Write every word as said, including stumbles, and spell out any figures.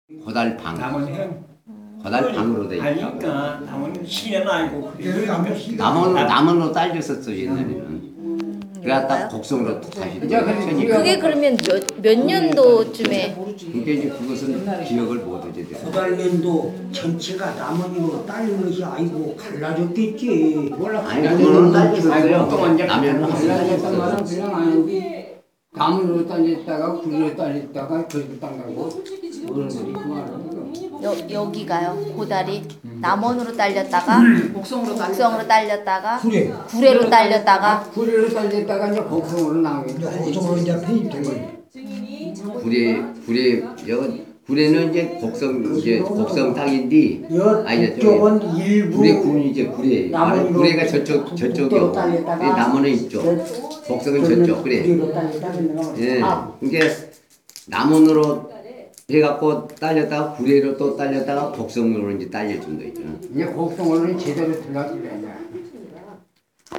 고달 방, 남원형. 고달 방으로 돼 있다. 아니까 남원 시내는 아니고 그래. 남원으로 남원으로 딸렸었어 옛날에는. 그래야 딱 곡성으로 다시 천이. 그게 그러면 몇, 몇 년도쯤에? 그게 이제 그것은 기억을 못 하게 돼. 고달년도 전체가 남원으로 딸린 것이 아니고 갈라졌겠지. 아니 그거는 딸렸었어요. 보통은 이제 남해는 한 갈라졌단 말은 딸렸었어. 그냥 아니고 나무로 딸렸다가 구리로 딸렸다가 그렇게 딸라고 그런 거지 그 말은. 여, 여기가요? 고다리? 남원으로 딸렸다가 곡성으로 곡성으로 딸렸다가 그래. 구례로 딸렸다가 구리로 딸렸다가 이제 곡성으로 나오겠지. 고성으로 이제 편입된 거지. 구례 구례 여 구례는 이제 곡성 이제 곡성 땅인데 여 아니 쪽은 일부 구례 군은 이제 구례. 남원으로 구례가 저쪽 저쪽이요. 딸렸다가 남원은 이쪽. 곡성은 저쪽 그래. 구리로 딸렸다가 예. 아, 그러니까 남원으로 해갖고 딸렸다가 구례로 또 딸렸다가 곡성으로 이제 딸려준 거 있잖아. 이제 곡성으로는 제대로 들어가지 않냐.